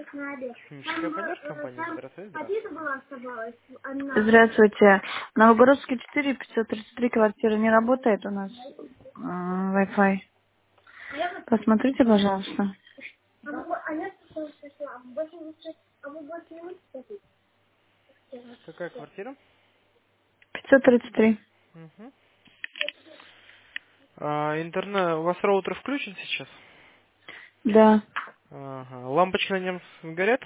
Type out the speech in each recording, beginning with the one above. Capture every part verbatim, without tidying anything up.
Химическая поддержка компании. Здравствуйте, здравствуйте. Здравствуйте. Новогородский четыре, пятьсот тридцать три квартира не работает у нас э, Wi-Fi. Посмотрите, пожалуйста. Какая квартира? пятьсот тридцать три. Угу. А, интернет, у вас роутер включен сейчас? Да. Ага. Лампочки на нем горят?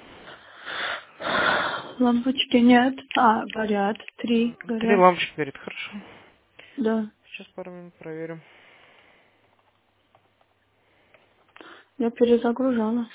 Лампочки нет. А, горят. Три Три горят. лампочки горит, хорошо. Да. Сейчас пару минут проверим. Я перезагружала.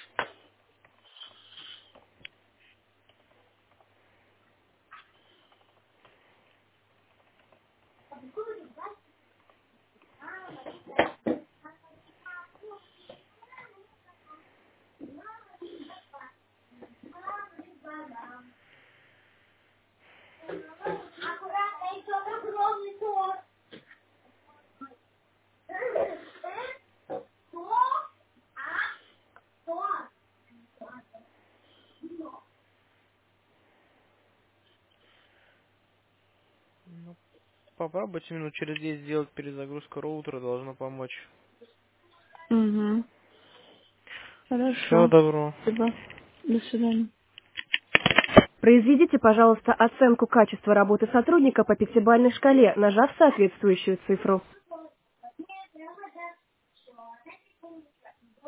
Ну, попробуйте минут через десять сделать перезагрузку роутера, должно помочь. Угу. Всего Хорошо. доброго. Спасибо. До свидания. Произведите, пожалуйста, оценку качества работы сотрудника по пятибалльной шкале, нажав соответствующую цифру.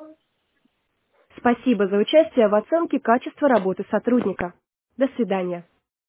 Спасибо за участие в оценке качества работы сотрудника. До свидания.